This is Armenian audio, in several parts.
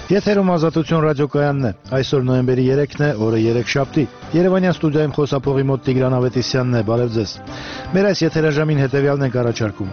Եթերում Ազատություն ռադիոկայանն է, այսօր նոյեմբերի 3-ն է, օրը 3 շաբթի, Երևանյան ստուդիայում խոսափողի մոտ Տիգրան Ավետիսյանն է, բարև ձեզ, մեր այս եթերաժամին հետևյալն ենք առաջարկում.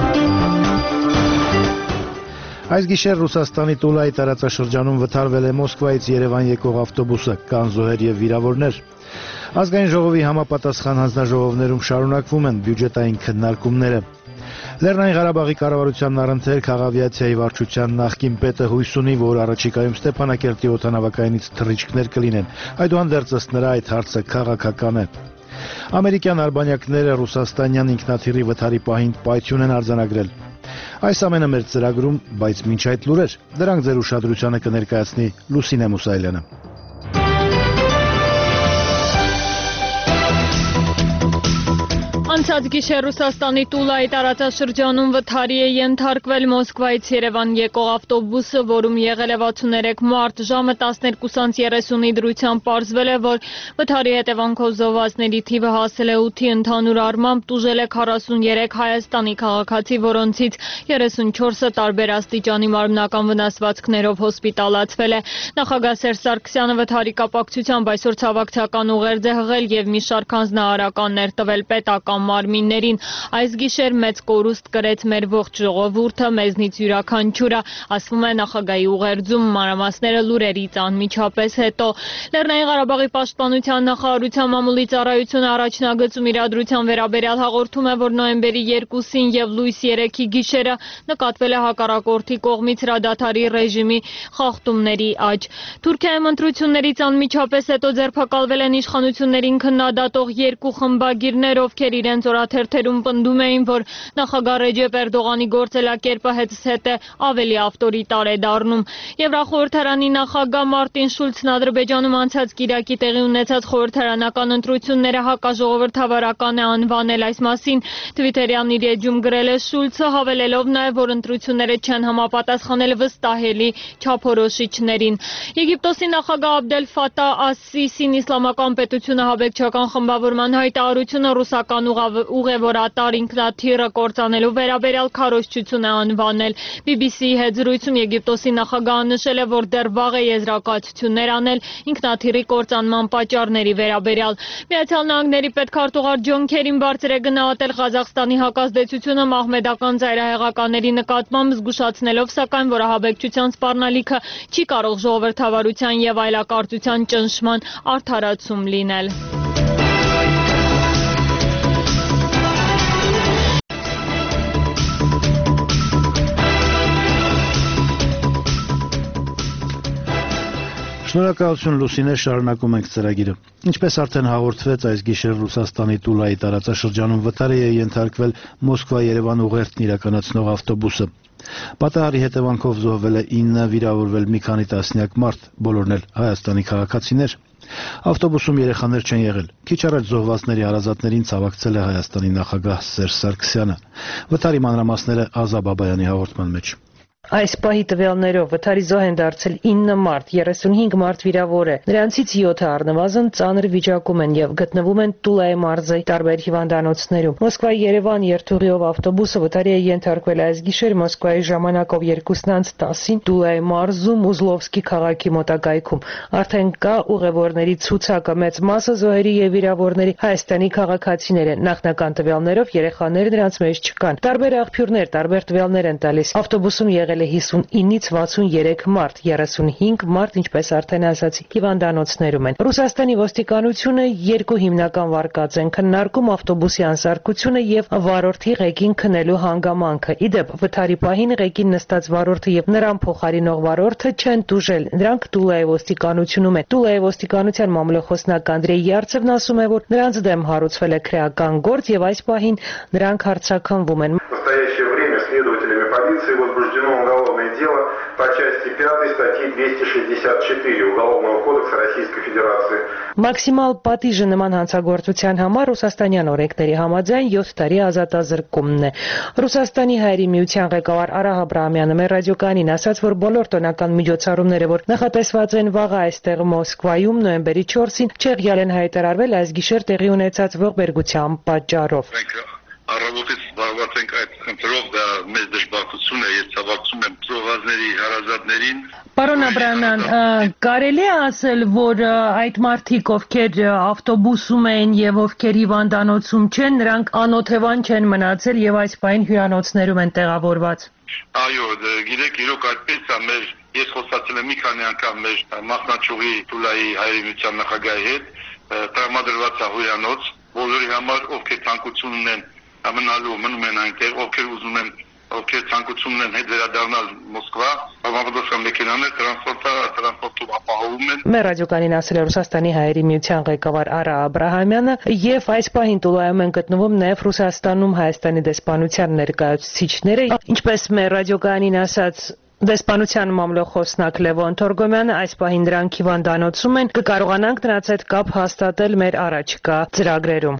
Այս գիշեր Ռուսաստանի Տուլայի տարածաշրջանում վթարվել է Մոսկվայից Երևան եկող ավտոբուսը, կան զոհեր և վիրավորներ. Ազգային ժողովի համապատասխան հանձնաժողովներում շարունակվում են բյուջետային քննարկումները. Լեռնային Ղարաբաղի կառավարությանն առընթեր քաղավիացիայի վարչության նախկին պետը հույս ունի, որ առաջիկայում Ստեփանակերտի օդանավակայանից թռիչքներ կլինեն, այդուհանդերձ ըստ նրա այդ հարցը քաղաքական է. Ամերիկյան արբանյակները ռուսաստանյան ինքնաթիռի վթարի պահին պայթյուն են արձանագրել. Այս ամենը մեր ծրագրում, բայց մինչ այդ լուրեր, դրանք ձեր ուշադրությանը կներկայացնի Լուսինե Մուսայելյանը. Անցած գիշեր Ռուսաստանի Տուլայի տարածաշրջանում վթարի է ենթարկվել Մոսկվայից Երևան եկող ավտոբուսը, որում եղել է 63 մարդ, ժամը 12:30-ի դրությամբ պարզվել է, որ վթարի հետևանքով զոհվածների թիվը հասել է 8-ի, ընդհանուր առմամբ տուժել է 43 Հայաստանի քաղաքացի, որոնցից 34-ը տարբեր աստիճանի մարմնական վնասվածքներով հոսպիտալացվել է։ Նախագահ Սերժ Սարգսյանը վթարի կապակցությամբ այսօր ցավակցական ուղերձ է հղել և մի շարք հանձնարարականներ տվել պետական մարմիններին. այս գիշեր մեծ կորուստ կրեց մեր ողջ ժողովուրդը, մեզնից յուրաքանչյուրը, ասվում է նախագահի ուղերձում, մանրամասները լուրերից անմիջապես հետո։ Լեռնային Ղարաբաղի պաշտպանության նախարարության մամուլի ծառայությունը առաջնագծում իրադրության վերաբերյալ հաղորդում է, որ նոյեմբերի 2-ին և լույս 3-ի գիշերը նկատվել է հակառակորդի կողմից հրադադարի ռեժիմի խախտումների աճ։ Թուրքիայում ընտրություններից անմիջապես հետո ձերբակալվել են իշխանություններին քննադատող 2 խմբագիրներ, ովքեր իրենց օրաթերթերում պնդում էին, որ նախագահ Ռեջեփ Էրդողանի գործելակերպը հետզհետե ավելի ավտորիտար է դառնում։ Եվրախորհրդարանի նախագահ Մարտին Շուլցն Ադրբեջանում անցած կիրակի տեղի ունեցած խորհրդարանական ընտրությունները հակաժողովրդավարական է անվանել, այս մասին Թվիթերյան իր էջում գրել է Շուլցը, հավելելով նաև, որ ընտրությունները չեն համապատասխանել վստահելի չափորոշիչներին։ Եգիպտոսի նախագահ Աբդել Ֆաթահ Աս-Սիսին իսլամական պետությունը հաբեկչական խմբավորման հայտարարությունը ռուսական ուղևորատար ինքնաթիռը կործանելու վերաբերյալ քարոզչություն է անվանել։ BBC-ի հետ զրույցում Եգիպտոսի նախագահը նշել է, որ դեռ վաղ է եզրակացություններ անել ինքնաթիռի կործանման պատճառների վերաբերյալ։ Միացյալ Նահանգների պետքարտուղար Ջոն Քերին բարձր է գնահատել Ղազախստանի հակազդեցությունը մահմեդական ծայրահեղականների նկատմամբ, զգուշացնելով սակայն, որ ահաբեկչության սպառնալիքը չի կարող ժողովրդավարության և այլակարծության ճնշման արդարացում լինել։ Շնորհակալություն Լուսինե, շարունակում ենք ծրագիրը։ Ինչպես արդեն հաղորդվեց, այս գիշեր Ռուսաստանի Տուլայի տարածաշրջանում վթարի է ենթարկվել Մոսկվա-Երևան ուղերձն իրականացնող ավտոբուսը։ Պատահարի հետևանքով զոհվել է 9, վիրավորվել մի քանի տասնյակ մարդ, բոլորն էլ Հայաստանի քաղաքացիներ։ Ավտոբուսում երեխաներ չեն եղել։ Քիչ առաջ զոհվածների հարազատներին ցավակցել է Հայաստանի նախագահ Սերժ Սարգսյանը։ Վթարի մանրամասները Ազա Բաբայանի հաղորդման մեջ։ Այս պահի տվյալներով վթարի զոհ են դարձել 9 մարդ, 35 մարդ վիրավոր է։ Նրանցից 7-ը առնվազն ծանր վիճակում են և գտնվում են Տուլայի մարզի տարբեր հիվանդանոցներում։ Մոսկվա-Երևան երթուղիով ավտոբուսը վթարի է ենթարկվել այս գիշեր Մոսկվայի ժամանակով 2:10-ին Տուլայի մարզում Ուզլովսկի քաղաքի մոտակայքում։ Արդեն կա ուղևորների ցուցակը, մեծ մասը զոհերի և վիրավորների Հայաստանի քաղաքացիներ են։ Նախնական տվյալներով երեխաներ նրանց մեջ չկան։ Տարբեր աղբյուրներ տարբեր տվյալներ են տալիս։ Ավտոբուսում եղել է 59-ից 63 մարդ, 35 մարդ, ինչպես արդեն ասացի, հիվանդանոցներում են։ Ռուսաստանի ոստիկանությունը 2 հիմնական վարկած են քննարկում ավտոբուսի անսարքությունը և վարորդի ղեկին քնելու հանգամանքը։ Իդեպ, վթարի պահին ղեկին նստած վարորդը և նրան փոխարինող վարորդը չեն տուժել, նրանք Տուլայի ոստիկանությունում են։ Տուլայի ոստիկանության մամլոխոսնակ Անդրեյ Յարցևն ասում է, որ նրանց դեմ հարուցվել է քրեական գործ և այս պահին նրանք հարձակվում են։ Полиции возбуждено уголовное дело по части 5 статьи 264 Уголовного кодекса Российской Федерации. Մաքսիմալ պատիժը նման հանցագործության համար ռուսաստանյան օրենքների համաձայն 7 տարի ազատազրկումն է։ Ռուսաստանի Հայերի միության ղեկավար Արա Աբրահամյանը մեր ռադիոկայանին ասաց, որ բոլոր տոնական միջոցառումները, որ նախատեսված են վաղը այստեղ Մոսկվայում նոյեմբերի 4-ին, չեղյալ են հայտարարվել այս գիշեր տեղի ունեցած ողբերգության պատճառով։ Առավոտից զբաղված ենք այդ խնդրով, դա մեծ դժբախտություն է, ես ցավակցում եմ ծովազների հարազատներին։ Պարոն Աբրահամյան, կարելի է ասել, որ այդ մարդիկ, ովքեր ավտոբուսում են եւ ովքեր հիվանդանոցում չեն, նրանք անօթևան չեն մնացել եւ այս պահին հյուրանոցներում են տեղավորված։ Այո, գիտեք, իրոք այդպես է, ես խոսացել եմ մի քանի անգամ մեր մասնաճյուղի Տուլայի հայրենիության նախագահի հետ, տրամադրված է հյուրանոց, բոլորի համար, ովքեր ցանկություն ունեն մնալու, մնում են այնտեղ, ովքեր ցանկություն ունեն հետ վերադառնալ Մոսկվա, համապատասխան մեքենաներ տրանսպորտով ապահովում են։ Մեր ռադիոկանին ասել է Ռուսաստանի հայերի միության ղեկավար Արա Աբրահամյանը եւ այս պահին Տուլայում են գտնվում նաեւ Ռուսաստանում Հայաստանի դեսպանության ներկայացուցիչները, ինչպես մեր ռադիոկանին ասաց Դեսպանության մամլոխոսնակ Լևոն Թորգոմյանը, այս պահին դրանք հիվանդանոցում են, կկարողանանք նրանց հետ կապ հաստատել մեր առաջկա ծրագրերում։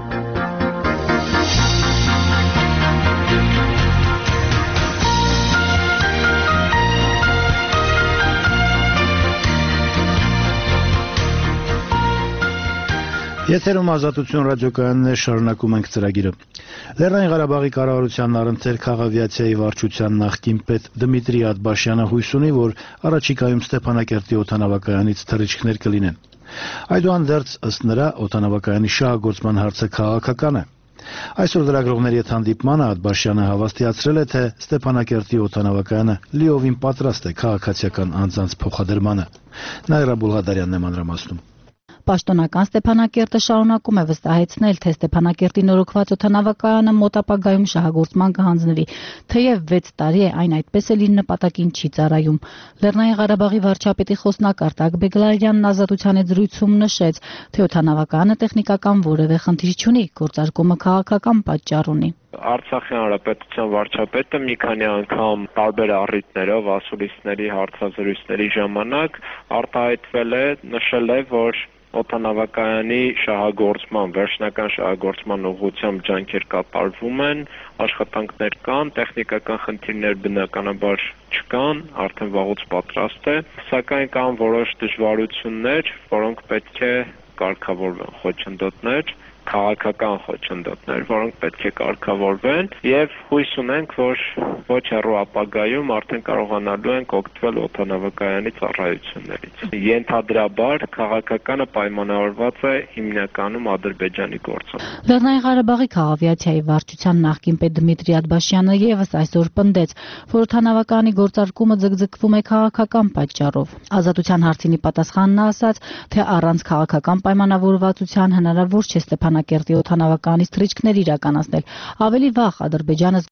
Եթերում Ազատություն ռադիոկայանն է, շարունակում ենք ծրագիրը։ Լեռնային Ղարաբաղի կառավարությանն առընթեր քաղավիացիայի վարչության նախկին պետ Դմիտրի Աթբաշյանը հույս ունի, որ առաջիկայում Ստեփանակերտի օդանավակայանից թռիչքներ կլինեն։ Այդուհանդերձ, ըստ նրա, օդանավակայանի շահագործման հարցը քաղաքական է։ Այսօր լրագրողների հետ հանդիպմանը Աթբաշյանը հավաստիացրել է, թե Ստեփանակերտի օդանավակայանը լիովին պատրաստ է քաղաքացիական անձանց փոխադրմանը։ Նաիրա Բուլղադարյանն է մանրամասնում։ Պաշտոնական Ստեփանակերտը շարունակում է վստահեցնել, թե Ստեփանակերտի նորոգված օդանավակայանը մոտ ապագայում շահագործման կհանձնվի, թեև 6 տարի է այն այդպես էլ իր նպատակին չի ծառայում։ Լեռնային Ղարաբաղի վարչապետի խոսնակ Արտակ Բեգլարյանն Ազատության հետ զրույցում նշեց, թե օդանավակայանը տեխնիկական որևէ խնդիր չունի, գործարկումը քաղաքական պատճառ ունի։ Արցախի հանրապետության վարչապետը մի քանի անգամ տարբեր առիթներով ասուլիսների հարցազրույցների ժամանակ արտահայտվել է, նշել է, որ օդանավակայանի շահագործման, վերջնական շահագործման ուղղությամբ ջանքեր կատարվում են, աշխատանքներ կան, տեխնիկական խնդիրներ բնականաբար չկան, արդեն վաղուց պատրաստ է, սակայն կան որոշ դժվարություններ, որոնք պետք է կարգավորվեն, խոչընդոտներ, քաղաքական խոչընդոտներ, որոնք պետք է կարգավորվեն եւ հույս ունենք, որ ոչ հեռու ապագայում արդեն կարողանալու ենք օգտվել օդանավակայանի ծառայություններից։ Ենթադրաբար քաղաքականը պայմանավորված է հիմնականում Ադրբեջանի գործով։ Լեռնային Ղարաբաղի քաղավիացիայի վարչության նախկին պետ Դմիտրի Աթբաշյանը եւս այսօր պնդեց, որ օդանավակայանի գործարկումը ձգձգվում է քաղաքական պատճառով։ Ազատության հարցինի պատասխանն ասաց, թե առանց քաղաքական պայմանավորվածության հնարավոր չէ Ստեփանակերտի օդանավականից թռիչքներ իրականացնել։ Ավելի վաղ Ադրբեջանը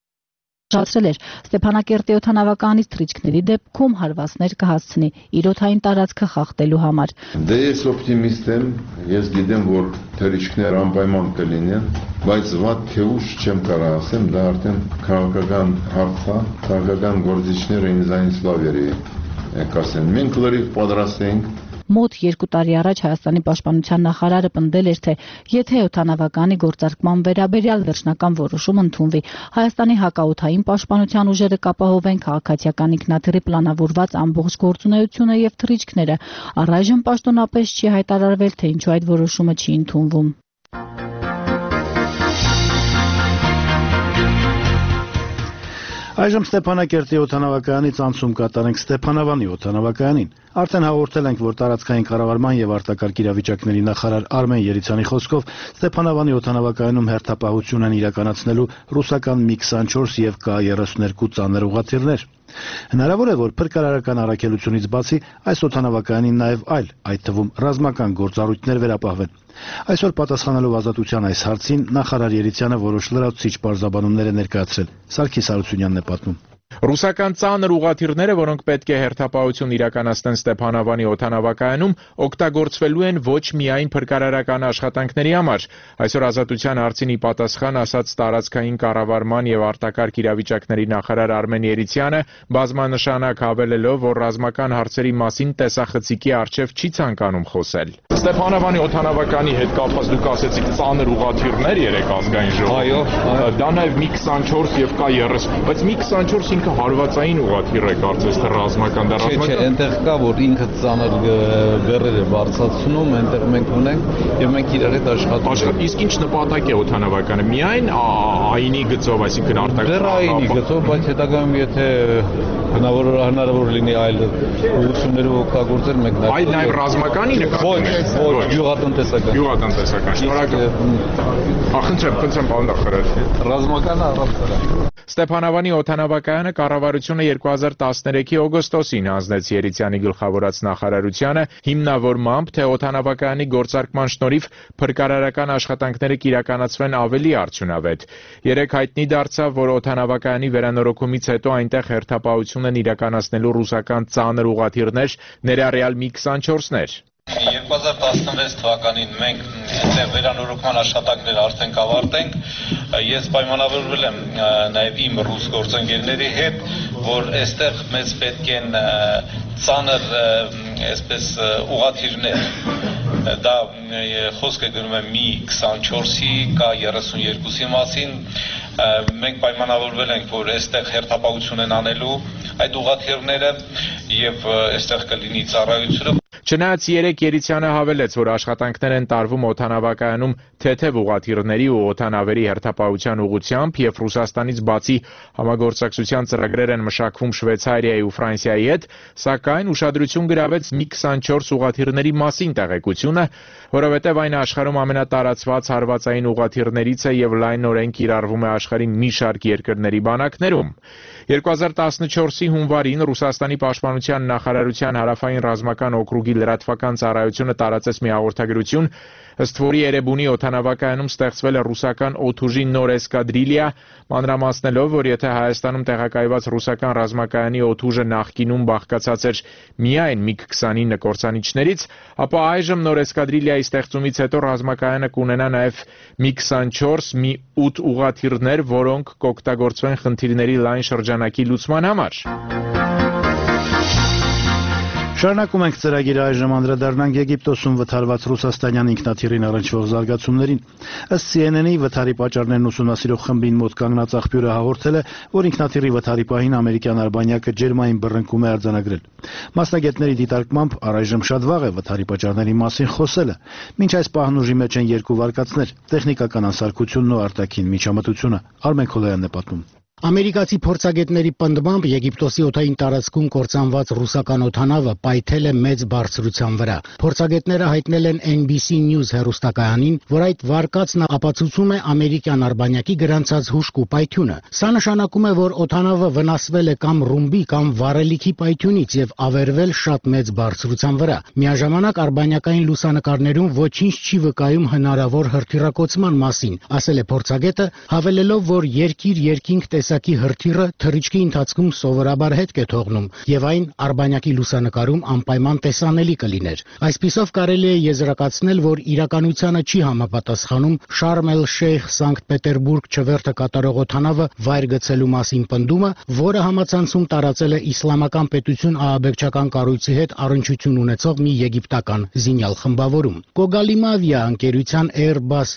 շացրել էր Ստեփանակերտի օդանավականից թռիչքների դեպքում հարվածներ կհասցնի իր օդային տարածքը խախտելու համար։ Դե ես օպտիմիստ եմ, ես գիտեմ, որ թռիչքներ անպայման կլինեն, բայց վատ թե ուշ չեմ կարող ասեմ, դա արդեն քաղաքական հարց է, քաղաքական գործիչները ինձանից լավ կասեն։ Մենք լրիվ պատրաստ ենք։ Մոտ 2 տարի առաջ Հայաստանի պաշտպանության նախարարը պնդել էր, թե եթե օդանավականի գործարկման վերաբերյալ վերջնական որոշում ընդունվի, Հայաստանի հակաօդային պաշտպանության ուժերը կապահովեն քաղաքացիական ինքնաթիռի պլանավորված ամբողջ գործունեությունը եւ թռիչքները։ Առայժմ պաշտոնապես չի հայտարարվել, թե ինչու այդ որոշումը չի ընդունվում։ Այժմ Ստեփանակերտի օդանավակայանից անցում կատարենք Ստեփանավանի օդանավակայանին։ Արդեն հաղորդել ենք, որ տարածքային կառավարման եւ արտակարգ իրավիճակների նախարար Արմեն Երիցյանի խոսքով Ստեփանավանի օդանավակայանում հերթապահություն են իրականացնելու ռուսական MiG-24 եւ K-32 ծանր ուղղաթիռներ։ Հնարավոր է, որ փրկարարական առաքելությունից բացի այս օդանավակայանին նաև այլ, այդ թվում ռազմական գործառույթներ վերապահվեն։ Այսօր պատասխանելով Ազատության այս հարցին նախարար Երիցյանը որոշ լրացուցիչ պարզաբանումներ է ներկայացրել։ Սարգիս Հարությունյանն է պատմում։ Ռուսական ծանր ուղղաթիռները, որոնք պետք է հերթապահություն իրականացնեն Ստեփանավանի օդանավակայանում, օգտագործվելու են ոչ միայն փրկարարական աշխատանքների համար։ Այսօր Ազատության հարցինի պատասխան ասաց տարածքային կառավարման եւ արտակարգ իրավիճակների նախարար Արմեն Երիցյանը, բազմանշանակ հավելելով, որ ռազմական հարցերի մասին տեսախցիկի առջև չի ցանկանում խոսել։ Ստեփանավանի օդանավականի հետ կապված դուք ասեցիք ծանր ուղղաթիռներ երեք ազգային ժողով։ Այո։ Դա նաև մի 24 եւ կա 30, բայց մի 24 ինքը հարվածային ուղղաթիռ է կարծես թե ռազմական դա ռազմական։ Չէ, այնտեղ կա որ ինքը ծանր բեռեր է բարձրացնում, այնտեղ մենք ունենք եւ մենք իրար հետ աշխատում։ Իսկ ինչ նպատակ է օդանավականը։ Միայն այնի գծով, այսինքն արտակ։ Դեռ այնի գծով, բայց հետագայում եթե հնարավոր լինի այլ ուղղություններով օգտագործել, մենք նաև ռազմականի նկատմամբ։ Ոչ, գյուղատնտեսական։ Գյուղատնտեսական։ Շնորհակալ։ Խնդրեմ, պարոն Դախարյալ։ Ռազմականը առանց Ստեփանավանի օդանավակայանը կառավարությունը 2013-ի օգոստոսին հանձնեց Երիցյանի գլխավորած նախարարությանը հիմնավորմամբ, թե օդանավակայանի գործարկման շնորհիվ փրկարարական աշխատանքները կիրականացվեն ավելի արդյունավետ։ Երեք հայտնի դարձավ, որ օդանավակայանի վերանորոգումից հետո այնտեղ հերթապահություն են իրականացնելու ռուսական ծանր ուղղաթիռներ, ներառյալ Mi-24-ներ։ 2016 թվականին մենք այնտեղ վերանորոգման աշխատանքները արդեն կավարտենք։ Ես պայմանավորվել եմ նաև իմ ռուս գործընկերների հետ, որ այստեղ մեզ պետք են ծանր այսպես ուղղաթիռներ։ Դա խոսքը գնում է Mi-24-ի, K-32-ի մասին։ Մենք պայմանավորվել ենք, որ այստեղ հերթապահություն են անելու այդ ուղղաթիռները եւ այստեղ կլինի ծառայությունը։ Չնայած երեք Երիցյանը հավելեց, որ աշխատանքներ են տարվում օդանավակայանում թեթև ուղղաթիռների ու օդանավերի հերթապահության ուղղությամբ եւ Ռուսաստանից բացի համագործակցության ծրագրեր են մշակվում Շվեյցարիայի ու Ֆրանսիայի հետ, սակայն ուշադրություն գրավեց Mi-24 ուղղաթիռների մասին տեղեկությունը, որովհետեւ այն աշխարհում ամենատարածված հարվածային ուղղաթիռներից է եւ լայնորեն կիրառվում է աշխարհի մի շարք երկրների բանակներում։ 2014-ի հունվարին Ռուսաստանի պաշտպանության նախարարության հարավային ռազմական օկրուգի լրատվական ծառայությունը տարածեց մի հաղորդագրություն, ըստ որի Էրեբունի օդանավակայանում ստեղծվել է ռուսական օդուժի նոր էսկադրիլիա, մանրամասնելով, որ եթե Հայաստանում տեղակայված ռուսական ռազմակայանի օդուժը նախկինում բաղկացած էր միայն MiG-29 կործանիչներից, ապա այժմ նոր էսկադրիլիայի ստեղծումից հետո ռազմակայանը կունենա նաև Mi-24, Mi-8 ուղղաթիռներ, որոնք կօգտագործվեն խնդիրների լայն շրջանակի լուծման համար։ Շարունակում ենք ծրագիրը այժմ անդրադառնանք Եգիպտոսում վթարված ռուսաստանյան ինքնաթիռին առնչվող զարգացումներին։ Ըստ CNN-ի վթարի պատճառներն ուսումնասիրող խմբին մոտ կանգնած աղբյուրը հաղորդել է, որ ինքնաթիռի վթարի պահին ամերիկյան արբանյակը ջերմային բռնկում է արձանագրել։ Մասնագետների դիտարկմամբ առայժմ շատ վաղ է վթարի պատճառների մասին խոսելը։ Մինչ այս պահն ուժի մեջ են երկու վարկածներ՝ տեխնիկական անսարքությունն ու արտաքին միջամտությունը։ Արմեն Քոլոյանն է պատմում։ Ամերիկացի փորձագետների պնդմամբ Եգիպտոսի օդային տարածքում կործանված ռուսական օդանավը պայթել է մեծ բարձրության վրա։ Փորձագետները հայտնել են NBC News հեռուստակայանին, որ այդ վարկածն ապացուցում է ամերիկյան արբանյակի գրանցած հուժկ ու պայթյունը։ Սա նշանակում է, որ օդանավը վնասվել է կամ ռումբի կամ վառելիքի պայթյունից եւ ավերվել շատ մեծ բարձրության վրա։ Միաժամանակ արբանյակային լուսանկարներում ոչինչ չի վկայում հնարավոր հրթիռակոծման մասին, ասել է փորձագետը, հավելելով, որ երկիր-երկինք տեսակի հրթիռը թռիչքի ընթացքում սովորաբար հետք է թողնում եւ այն արբանյակի լուսանկարում անպայման տեսանելի կլիներ։ Այսպիսով կարելի է եզրակացնել, որ իրականությանը չի համապատասխանում Շարմ էլ-Շեյխ Սանկտ Պետերբուրգ չվերթը կատարող օդանավը վայր գցելու մասին պնդումը, որը համացանցում տարածել է Իսլամական պետություն ահաբեկչական կառույցի հետ առնչություն ունեցող մի եգիպտական զինյալ խմբավորում։ Կոգալիմավիա ընկերության Airbus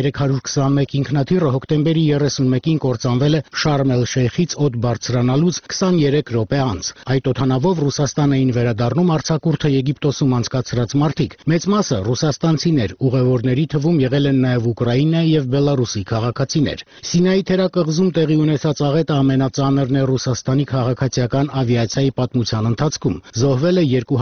A321 ինքնաթիռը հոկտեմբերի 31-ին կործանվել է Շարմ էլ-Շեյխից օդ բարձրանալուց 23 րոպե անց։ Այդ օդանավով Ռուսաստան էին վերադառնում արձակուրդը Եգիպտոսում անցկացրած մարդիկ։ Մեծ մասը ռուսաստանցիներ, ուղևորների թվում եղել են նաև Ուկրաինայի եւ Բելարուսի քաղաքացիներ։ Սինայի թերակղզում տեղի ունեցած աղետը ամենածանրն է Ռուսաստանի քաղաքացիական ավիացիայի պատմության ընթացքում։ Զոհվել է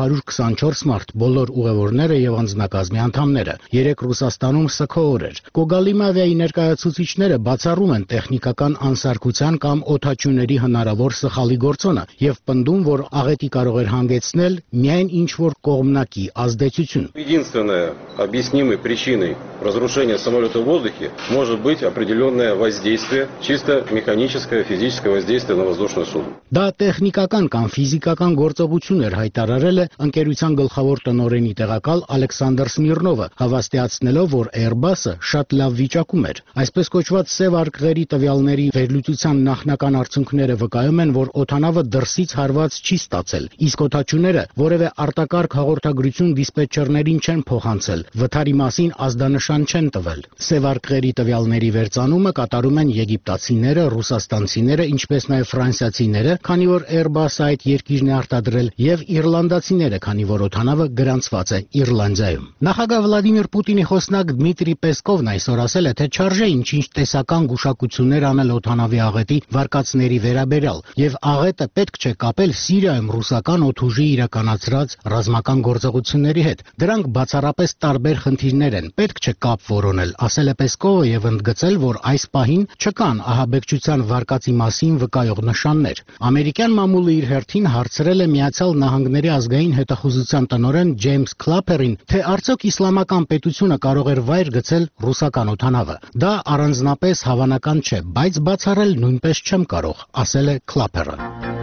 224 մարդ, բոլոր ուղևորները եւ անձնակազմի անդամները։ 3 Ռուսաստանում սգո օր էր։ Կոգալիմավիայի ներկայացուցիչները բացառում են տեխնիկական անսարքության կամ օդաչուների հնարավոր սխալի գործոնը եւ պնդում, որ աղետի կարող էր հանգեցնել միայն ինչ-որ կողմնակի ազդեցություն։ Единственной объяснимой причиной разрушения самолета в воздухе может быть определенное воздействие, чисто механическое, физическое воздействие на воздушное судно. Դա տեխնիկական կամ ֆիզիկական գործողություն էր հայտարարել է ընկերության գլխավոր տնօրենի տեղակալ Ալեքսանդր Սմիրնովը, հավաստիացնելով, որ Airbus-ը շատ լավ վիճակում էր։ Այսպես կոչված սև արկղերի տվյալների վերլուծության հետազոտության նախնական արդյունքները վկայում են, որ օդանավը դրսից հարված չի ստացել, իսկ օդաչուները որևէ արտակարգ հաղորդագրություն դիսպետչերներին չեն փոխանցել, վթարի մասին ազդանշան չեն տվել։ Սև արկղերի տվյալների վերծանումը կատարում են եգիպտացիները, ռուսաստանցիները, ինչպես նաև ֆրանսիացիները, քանի որ Airbus-ը այդ երկիրն է արտադրել, եւ իռլանդացիները, քանի որ օդանավը գրանցված է Իռլանդիայում։ Նախագահ Վլադիմիր Պուտինի խոսնակ Դմիտրի Պեսկովն այսօր ասել է, թե չարժե ինչ-ինչ տեսական գուշակություններ անել օդանավի աղետի վարկածների վերաբերյալ, եւ աղետը պետք չէ կապել Սիրիայում ռուսական օդուժի իրականացրած ռազմական գործողությունների հետ։ Դրանք բացառապես տարբեր խնդիրներ են, պետք չէ կապ որոնել, ասել է Պեսկովը եւ ընդգծել, որ այս պահին չկան ահաբեկչության վարկածի մասին վկայող նշաններ։ Ամերիկյան մամուլը իր հերթին հարցրել է Միացյալ Նահանգների ազգային հետախուզության տնօրեն Ջեյմս Քլափերին, թե արդյոք իսլամական պետությունը կարող էր վայր գցել ռուսական օդանավը։ Դա առանձնապես հավանական չէ, բայց բացառել նույնպես չեմ կարող, ասել է Քլափերը։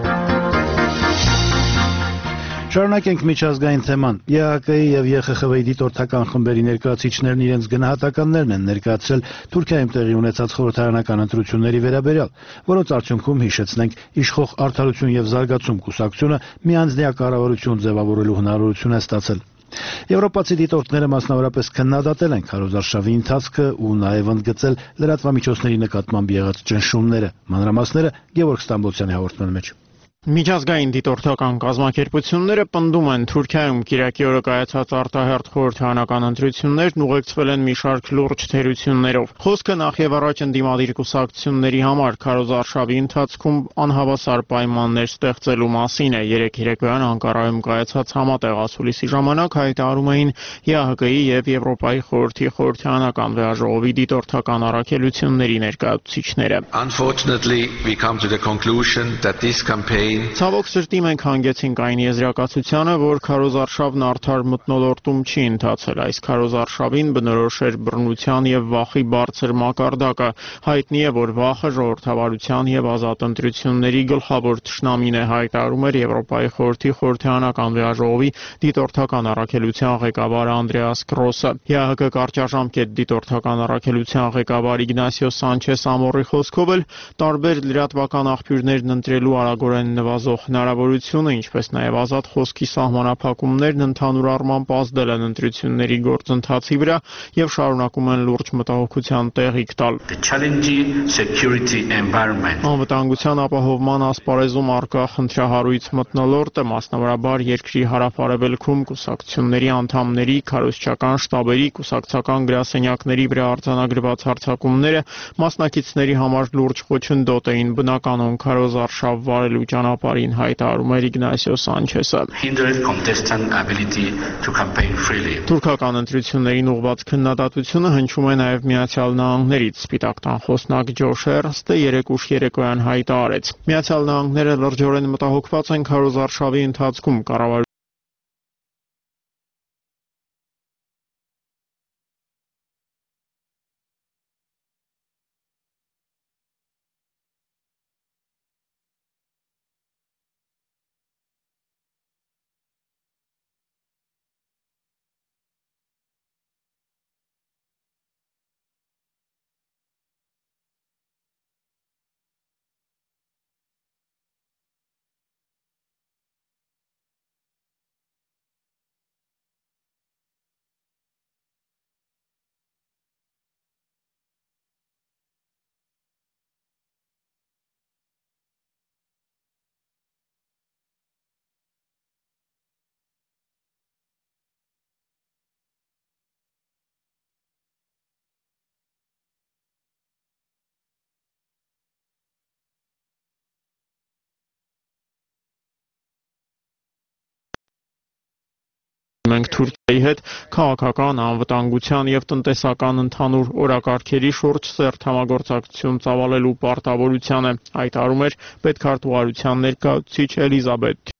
Շարունակենք միջազգային թեման։ ԵԱՀԿ-ի եւ ԵԽԽՎ-ի դիտորդական խմբերի ներկայացուցիչներն իրենց գնահատականներն են ներկայացրել Թուրքիայում տեղի ունեցած խորհրդարանական ընտրությունների վերաբերյալ, որոնց արդյունքում հիշեցնենք իշխող Արդարություն եւ զարգացում կուսակցությունը միանձնյա կառավարություն ձևավորելու հնարավորություն է ստացել։ Եվրոպացի դիտորդները մասնավորապես քննադատել են քարոզարշավի ընթացքը ու նաև ընդգծել լրատվամիջոցների նկատմամբ եղած ճնշումները։ Մանրամասները Գևորգ Ստամբոլցյանի հաղորդման մեջ։ Միջազգային դիտորդական կազմակերպությունները պնդում են Թուրքիայում կիրակի օրը կայացած արտահերթ խորհրդարանական ընտրություններն ուղեկցվել են մի շարք լուրջ թերություններով։ Խոսքը նախ եւ առաջ ընդդիմադիր կուսակցությունների համար քարոզարշավի ընթացքում անհավասար պայմաններ ստեղծելու մասին է։ Երեկ երեկոյան Անկարայում կայացած համատեղ ասուլիսի ժամանակ հայտարարում էին ԵԱՀԿ-ի եւ Եվրոպայի խորհրդի խորհրդարանական վեաժողովի դիտորդական առաքելությունների ներկայացուցիչները։ Unfortunately, we come to the conclusion that this campaign Ցավոք սրտի մենք հանգեցինք այն եզրակացությանը, որ քարոզարշավն արդար մթնոլորտում չի ընթացել։ Այս քարոզարշավին բնորոշ էր բռնության եւ վախի բարձր մակարդակը։ Հայտնի է, որ վախը ժողովրդավարության եւ ազատ ընտրությունների գլխավոր թշնամին է, հայտարարում էր Եվրոպայի խորհրդի խորհրդարանական վեաժողովի դիտորդական առաքելության ղեկավար Անդրեաս Կրոսը։ ԵԱՀԿ կարճաժամկետ դիտորդական առաքելության ղեկավար Իգնասիո Սանչես Ամորի խոսքով էլ տարբեր լրատվական աղբյուրներն ընտրելու արագորեն նվազող հնարավորությունը, ինչպես նաև ազատ խոսքի սահմանափակումներն ընդհանուր առմամբ ազդել են ընտրությունների գործընթացի վրա եւ շարունակում են լուրջ մտահոգության տեղիք տալ։ Անվտանգության ապահովման ասպարեզում առկա խնդրահարույց մթնոլորտը, մասնավորաբար երկրի հարավ-արևելքում կուսակցությունների անդամների, քարոզչական շտաբերի, կուսակցական գրասենյակների վրա արձանագրված հարձակումները մասնակիցների համար լուրջ խոչընդոտ էին բնականon քարոզարշավ վարելու ճանապարհին, հայտարարում էր Իգնասիո Սանչեսը։ Թուրքական ընտրություններին ուղղված քննադատությունը հնչում է նաև Միացյալ Նահանգներից։ Սպիտակ տան խոսնակ Ջոշ Էրնստը երեկ ուշ երեկոյան հայտարարեց. Միացյալ Նահանգները լրջորեն մտահոգված են քարոզարշավի ընթացքում կառավարության մենք Թուրքիայի հետ քաղաքական, անվտանգության եւ տնտեսական ընդհանուր օրակարգերի շուրջ սերտ համագործակցություն ծավալելու պարտավորությանը, հայտարարում էր պետքարտուղարության ներկայացուցիչ Էլիզաբեթ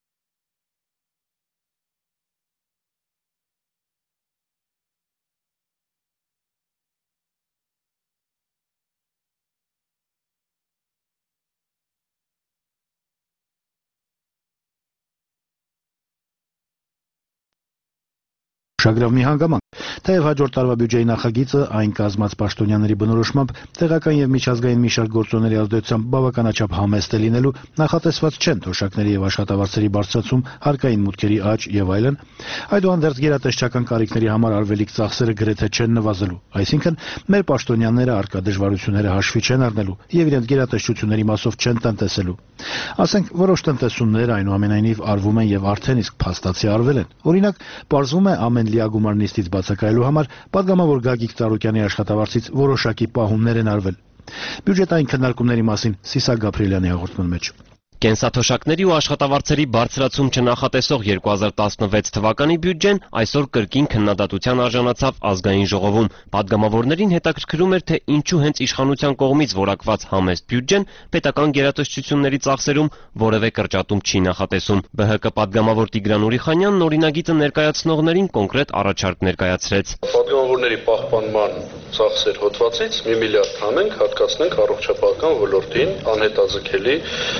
Շագրավ մի հանգամանք։ Թեև հաջորդ տարվա բյուջեի նախագիծը այն կազմած պաշտոնյաների բնորոշմամբ տեղական եւ միջազգային մի շարք գործոնների ազդեցությամբ բավականաչափ համեստ է լինելու, նախատեսված չեն թոշակների եւ աշխատավարձերի բարձրացում, հարկային մուտքերի աճ եւ այլն, այդուհանդերձ գերատեսչական կարիքների համար արվելիք ծախսերը գրեթե չեն նվազելու, այսինքն մեր պաշտոնյաները առկա դժվարությունները հաշվի չեն առնելու եւ իրենց գերատեսչությունների մասով չեն տնտեսելու։ Ասենք, որոշ տնտեսումներ այնուամենայնիվ արվում են եւ արդեն իսկ փաստացի արվել են։ Օրինակ, պարզվում է ամեն լիագումար նիստից բացակայելու համար պատգամավոր Գագիկ Ծառուկյանի աշխատավարձից որոշակի պահումներ են արվել։ Բյուջետային քննարկումների մասին Սիսակ Գաբրիելյանի հաղորդման մեջ։ Կենսաթոշակների ու աշխատավարձերի բարձրացում չնախատեսող 2016 թվականի բյուջեն այսօր կրկին քննադատության արժանացավ ազգային ժողովում։ Պատգամավորներին հետաքրքրում էր, թե ինչու հենց իշխանության կողմից որակված համեստ բյուջեն պետական գերատեսչությունների ծախսերում որևէ կրճատում չի նախատեսում։ ԲՀԿ պատգամավոր Տիգրան Ուրիխանյանն օրինագիծը ներկայացնողներին կոնկրետ առաջարկ ներկայացրեց։ Պատգամավորների պահպանման ծախսեր հոդվածից 1 միլիարդ հանենք, հատկացնենք առողջապահական ոլորտին անհետաձգելի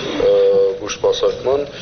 բուժսպասարկման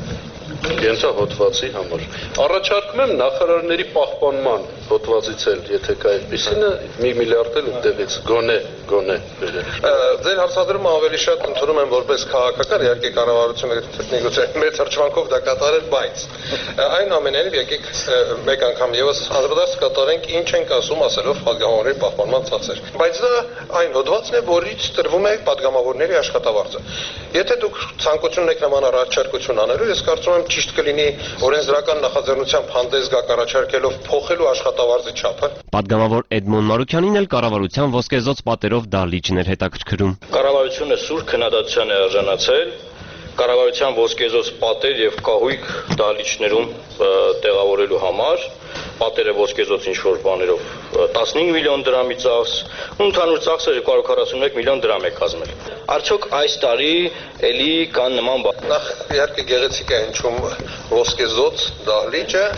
կենսահոդվածի համար։ Առաջարկում եմ նախարարների պահպանման հոդվածից էլ, եթե կա այդպիսինը, 1 միլիարդ էլ ընդդեղից գոնե բերել։ Ձեր հարցադրումը ավելի շատ ընդունում եմ որպես քաղաքական, իհարկե կառավարությունը միգուցե մեծ հրճվանքով դա կատարել, բայց այնուամենայնիվ եկեք մեկ անգամ եւս անդրադարձ կատարենք ինչ ենք ասում ասելով պատգամավորների պահպանման ծախսեր։ Բայց դա այն հոդվածն է, որից տրվում է պատգամավորների աշխատավարձը։ Եթե դուք ցանկություն եք նման առաջարկություն անելու, ես կարծում եմ ճիշտ կլինի օրենսդրական նախաձեռնությամբ հանդես գաք առաջարկելով փոխելու աշխատավարձի չափը։ Պատգամավոր Էդմոն Մարուքյանին էլ կառավարության ոսկեզոծ պատերով դահլիճն էր հետաքրքրում։ Կառավարությունը սուր քննադատության է արժանացել, կառավարության ոսկեզոծ պատեր եւ կահույք դահլիճներում տեղավորելու համար, պատերը ոսկեզոծ ինչ-որ բաներով 15 միլիոն դրամի ծախս, ընդհանուր ծախսը 241 միլիոն դրամ է կազմել։ Արդյոք այս տարի էլի կան նման բան։ Նախ իհարկե գեղեցիկ է հնչում ոսկեզոծ դահլիճը,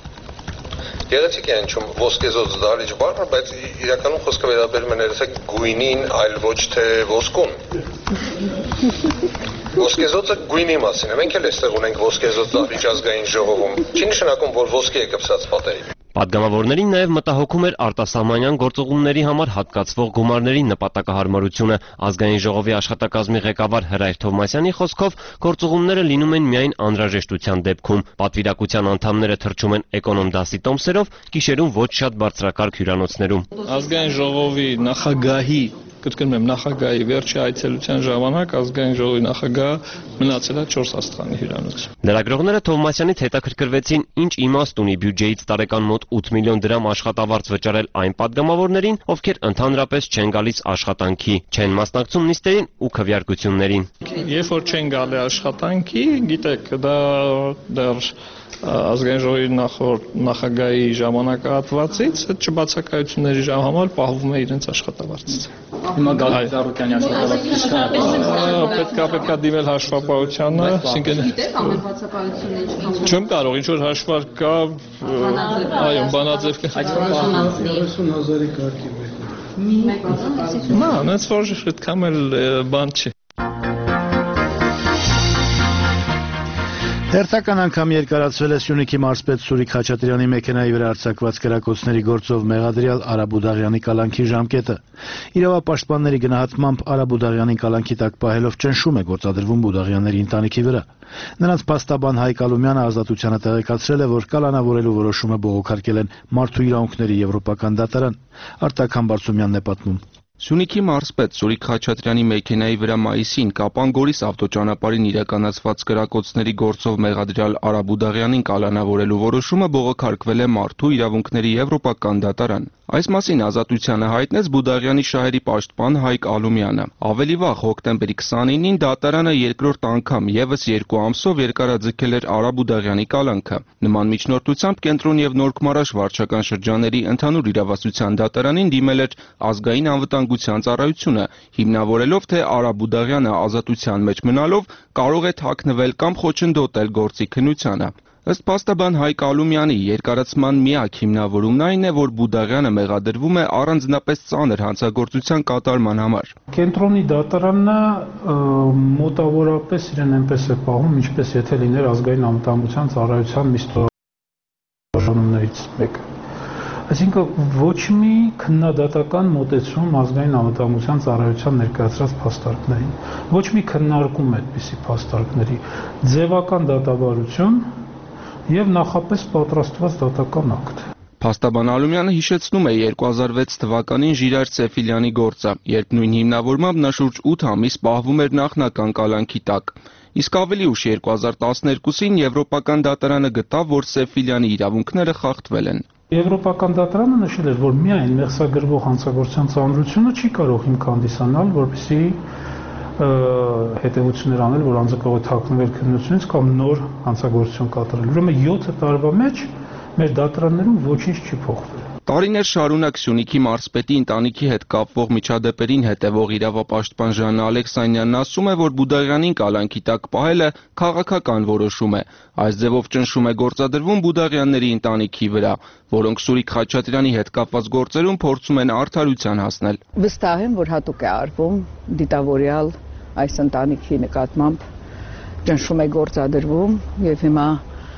գեղեցիկ է հնչում ոսկեզոծ դահլիճ բառը, բայց իրականում խոսքը վերաբերում է ներեցեք գույնին, այլ ոչ թե ոսկուն։ Ոսկեզոծը գույնի մասին է, մենք էլ այստեղ ունենք ոսկեզոծ դահլիճ ազգային ժողովում։ Չի նշանակում, որ ոսկի է կպսած պատերի։ Պատգամավորներին նաև մտահոգում էր արտասահմանյան գործողումների համար հատկացվող գումարների նպատակահարմարությունը։ Ազգային ժողովի աշխատակազմի ղեկավար Հրայր Թովմասյանի խոսքով գործողումները լինում են միայն անհրաժեշտության դեպքում։ Պատվիրակության անդամները թռչում են էկոնոմ դասի տոմսերով, գիշերում ոչ շատ բարձրակարգ հյուրանոցներում։ Ազգային ժողովի նախագահի կրկնում եմ նախագահի վերջի այցելության ժամանակ ազգային ժողովի նախագահը մնացել է 4 աստղանի հյուրանոց։ Լրագրողները Թովմասյանից հետաքրքրվեցին, ինչ իմաստ ունի բյուջեից տարեկան մոտ 8 միլիոն դրամ աշխատավարձ վճարել այն պատգամավորներին, ովքեր ընդհանրապես չեն գալիս աշխատանքի, չեն մասնակցում նիստերին ու քվեարկություններին։ Երբ որ չեն գալի աշխատանքի, գիտեք, դա դեռ ազգային ժողովի նախագահի ժամանակահատվածից այդ չբացակայությունների համար պահվում է իրենց աշխատավարձից։ Հիմա Գագիկ Ծառուկյանի աշխատավարձը պետք է դիմել հաշվապահությանը, այսինքն չեմ կարող, ինչ որ հաշվարկ կա, այո, բանաձև կա։ 30,000-ի կարգի մեկ։ Նա, այնց որ այդքան էլ բան չի։ Հերթական անգամ երկարացվել է Սյունիքի մարզպետ Սուրիկ Խաչատրյանի մեքենայի վրա արձակված կրակոցների գործով մեղադրյալ Արա Բուդաղյանի կալանքի ժամկետը։ Իրավապաշտպանների գնահատմամբ Արա Բուդաղյանին կալանքի տակ պահելով ճնշում է գործադրվում Բուդաղյանների ընտանիքի վրա։ Նրանց փաստաբան Հայկ Ալումյանը ազատությանը տեղեկացրել է, որ կալանավորելու որոշումը բողոքարկել են Մարդու իրավունքների եվրոպական դատարան։ Արտակ Համբարձումյանն է պատմում։ Սյունիքի մարզպետ Սուրիկ Խաչատրյանի մեքենայի վրա մայիսին Կապան-Գորիս ավտոճանապարհին իրականացված կրակոցների գործով մեղադրյալ Արա Բուդաղյանին կալանավորելու որոշումը բողոքարկվել է Մարդու իրավունքների եվրոպական դատարան։ Այս մասին ազատությանը հայտնեց Բուդաղյանի շահերի պաշտպան Հայկ Ալումյանը։ Ավելի վաղ հոկտեմբերի 29-ին դատարանը երկրորդ անգամ եւս 2 ամսով երկարաձգել էր Արա Բուդաղյանի կալանքը։ Նման միջնորդությամբ Կենտրոն եւ Նորքմարաշ վարչական շրջանների ընդհանուր իրավասության դատարանին դիմել էր ազգային անվտանգության ծառայությունը, հիմնավորելով, թե Արա Բուդաղյանը ազատության մեջ մնալով կարող է թաքնվել կամ խոչընդոտել գործի քննությանը։ Ըստ փաստաբան Հայկ Ալումյանի երկարացման միակ հիմնավորումն այն է, որ Բուդաղյանը մեղադրվում է առանձնապես ծանր հանցագործության կատարման համար։ Կենտրոնի դատարանը մոտավորապես իրեն այնպես է պահում, ինչպես եթե լիներ ազգային անվտանգության ծառայության մի ստորաբաժանումներից մեկը։ Այսինքն ոչ մի քննադատական մոտեցում ազգային անվտանգության ծառայության ներկայացրած փաստարկներին, ոչ մի քննարկում այդպիսի փաստարկների, ձևական դատավարություն եւ նախապես պատրաստված դատական ակտ։ Փաստաբան Ալումյանը հիշեցնում է 2006 թվականին Ժիրայր Սեֆիլյանի գործը, երբ նույն հիմնավորմամբ նա շուրջ 8 ամիս պահվում էր նախնական կալանքի տակ։ Իսկ ավելի ուշ 2012-ին Եվրոպական դատարանը գտավ, որ Սեֆիլյանի իրավունքները խախտվել են։ Եվրոպական դատարանը նշել էր, որ միայն մեղսագրվող հանցագործության ծանրությունը չի կարող հիմք հանդիսանալ, որպեսզի հետևություններ անել, որ անձը կարող է թաքնվել քննությունից կամ նոր հանցագործություն կատարել։ Ուրեմն 7 տարվա մեջ մեր դատարաններում ոչինչ չի փոխվել։ Տարիներ շարունակ Սյունիքի մարզպետի ընտանիքի հետ կապվող միջադեպերին հետևող իրավապաշտպան Ժաննա Ալեքսանյանն ասում է, որ Բուդաղյանին կալանքի տակ պահելը քաղաքական որոշում է։ Այս ձևով ճնշում է գործադրվում Բուդաղյանների ընտանիքի վրա, որոնք Սուրիկ Խաչատրյանի հետ կապված գործերում փորձում են արդարության հասնել։ Վստահ եմ, որ հատուկ է արվում դիտավորյալ այս ընտանիքի նկատմամբ ճնշում է գործադրվում եւ հիմա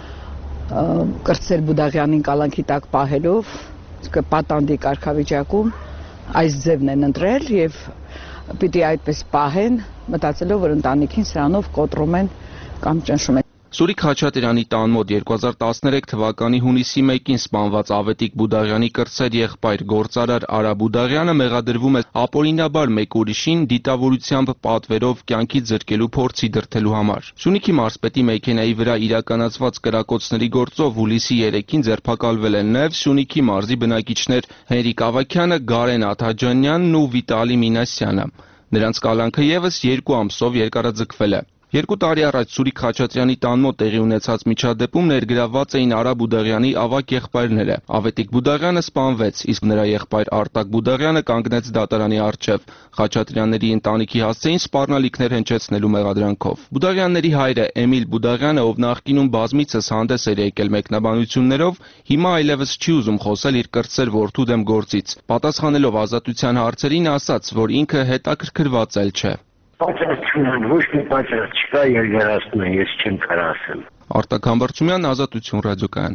կրտսեր Բուդաղյանին կալանքի տակ պահելով պատանդի կարգավիճակում այս ձևն են ընտրել եւ պիտի այդպես պահեն, մտածելով, որ ընտանիքին սրանով կոտրում են կամ ճնշում են։ Սուրիկ Խաչատրյանի տան մոտ 2013 թվականի հունիսի 1-ին սպանված Ավետիք Բուդաղյանի կրտսեր եղբայր գործարար Արա Բուդաղյանը մեղադրվում է ապօրինաբար մեկ ուրիշին դիտավորությամբ պատվերով կյանքից զրկելու փորձի դրդելու համար։ Սյունիքի մարզպետի մեքենայի վրա իրականացված կրակոցների գործով հուլիսի 3-ին ձերբակալվել են նաև Սյունիքի մարզի բնակիչներ Հենրիկ Ավագյանը, Գարեն Աթաջանյանն ու Վիտալի Մինասյանը։ Նրանց կալանքը եւս 2 ամսով երկարաձգվել է։ 2 տարի առաջ Սուրիկ Խաչատրյանի տան մոտ տեղի ունեցած միջադեպում ներգրավված էին Արա Բուդաղյանի ավագ եղբայրները։ Ավետիք Բուդաղյանը սպանվեց, իսկ նրա եղբայր Արտակ Բուդաղյանը կանգնեց դատարանի առջև։ Խաչատրյանների ընտանիքի հասցեին սպառնալիքներ հնչեցնելու մեղադրանքով։ Բուդաղյանների հայրը Էմիլ Բուդաղյանը, ով նախկինում բազմիցս հանդես էր եկել մեկնաբանություններով, հիմա այլևս չի ուզում խոսել իր կրտսեր որդու դեմ գործից։ Պատասխանելով Ազատության հարցերին ասաց, որ ինքը հետաքրքրված էլ չէ։ Պատասխանան ոչ մի պատասխան չկա, երգերացնում են, ես չեմ կարող ասել։ Արտակ Համբարձումյան, Ազատություն ռադիոկայան։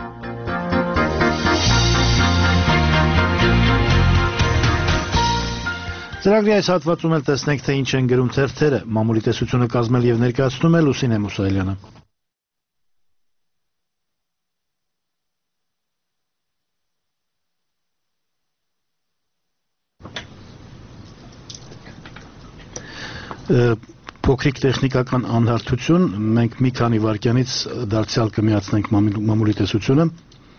Ծրագրի այս հատվածում էլ տեսնենք, թե ինչ են գրում թերթերը։ Մամուլի տեսությունը կազմել եւ ներկայացնում է Լուսինե Մուսայելյանը։ Փոքրիկ տեխնիկական անհարթություն, մենք մի քանի վայրկյանից դարձյալ կմիացնենք մամուլի տեսությունը։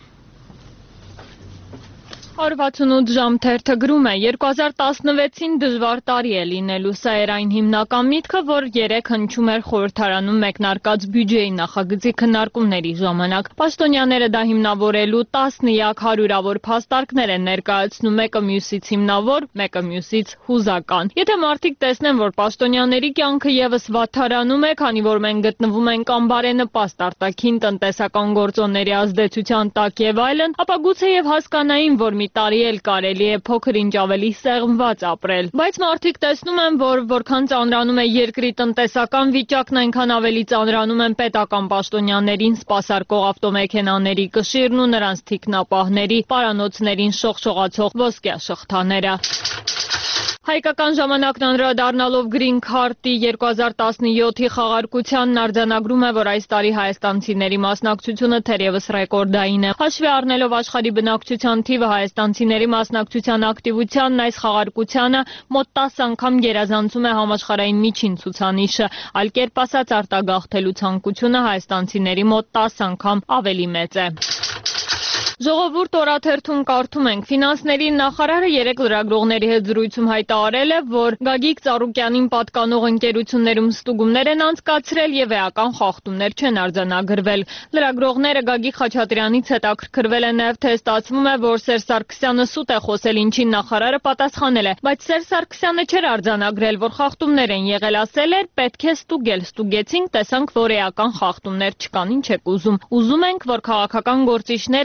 168 ժամ թերթը գրում է 2016-ին դժվար տարի է լինելու, սա էր այն հիմնական միտքը, որ երեկ հնչում էր խորհրդարանում մեկնարկած բյուջեի նախագծի քննարկումների ժամանակ։ Պաշտոնյաները դա հիմնավորելու 10-յակ հարյուրավոր փաստարկներ են ներկայացնում, մեկը մյուսից հիմնավոր, մեկը մյուսից հուզական։ Եթե մարդիկ տեսնեն, որ պաշտոնյաների կյանքը եւս վատթարանում է, քանի որ մենք գտնվում ենք կամ բարենպաստ արտաքին տնտեսական գործոնների ազդեցության տակ եւ այլն, ապա գուցեև հասկանային, որ մի տարի էլ կարելի է փոքր-ինչ ավելի սեղմված ապրել, բայց մարդիկ տեսնում են, որ որքան ծանրանում է երկրի տնտեսական վիճակն, այնքան ավելի ծանրանում են պետական պաշտոնյաներին սպասարկող ավտոմեքենաների կշիռն ու նրանց թիկնապահների պարանոցներին շողշողացող ոսկյա շղթաները։ Հայկական ժամանակն անդրադառնալով Green Card-ի 2017-ի խաղարկությանն արձանագրում է, որ այս տարի հայաստանցիների մասնակցությունը թերևս ռեկորդային է։ Հաշվի առնելով աշխարհի բնակչության թիվը, հայաստանցիների մասնակցության ակտիվությանն այս խաղարկությանը մոտ 10 անգամ գերազանցում է համաշխարհային միջին ցուցանիշը, այլ կերպ ասած արտագաղթելու ցանկությունը հայաստանցիների մոտ 10 անգամ ավելի մեծ է։ Ժողովուրդ օրաթերթում կարդում ենք. Ֆինանսների նախարարը երեկ լրագրողների հետ զրույցում հայտարարել է, որ Գագիկ Ծառուկյանին պատկանող ընկերություններում ստուգումներ են անցկացրել եւ էական խախտումներ չեն արձանագրվել։ Լրագրողները Գագիկ Խաչատրյանից հետաքրքրվել են նաեւ, թե ստացվում է, որ Սերժ Սարգսյանը սուտ է խոսել, ինչին նախարարը պատասխանել է, բայց Սերժ Սարգսյանը չէր արձանագրել, որ խախտումներ են եղել, ասել էր պետք է ստուգել, ստուգեցինք, տեսանք, որ էական խախտումներ չկան, ինչ եք ուզում։ Ուզում ենք, որ քաղաքական գործիչները եւ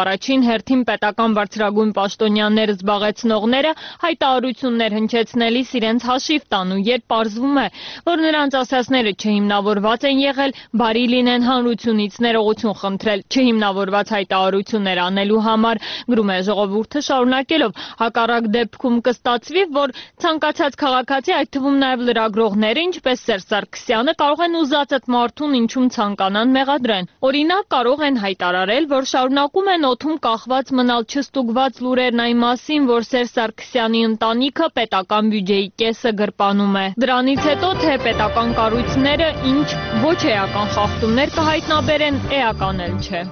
առաջին հերթին պետական բարձրագույն պաշտոնյաներ զբաղեցնողները հայտարարություններ հնչեցնելիս իրենց հաշիվ տան ու երբ պարզվում է, որ նրանց ասածները չհիմնավորված են եղել, բարի լինեն հանրությունից ներողություն խնդրել չհիմնավորված հայտարարություններ անելու համար, գրում է ժողովուրդը շարունակելով, հակառակ դեպքում կստացվի, որ ցանկացած քաղաքացի, այդ թվում նաև լրագրողները, ինչպես Սերժ Սարգսյանը, կարող են ուզած այդ մարդուն ինչում ցանկանան մեղադրեն։ Օրինակ կարող են հայտարարել, որ շարունակում են օդում կախված մնալ չստուգված լուրերն այն մասին, որ Սերժ Սարգսյանի ընտանիքը պետական բյուջեի կեսը գրպանում է։ Դրանից հետո թե պետական կառույցները ինչ ոչ էական խախտումներ կհայտնաբերեն, էական էլ չէ։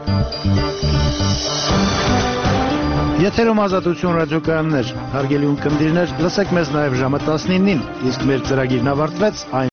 Եթերում Ազատություն ռադիոկայաններ, հարգելի ունկնդիրներ, լսեք մեզ նաև ժամը 19-ին, իսկ մեր ծրագիրն ավարտվեց այն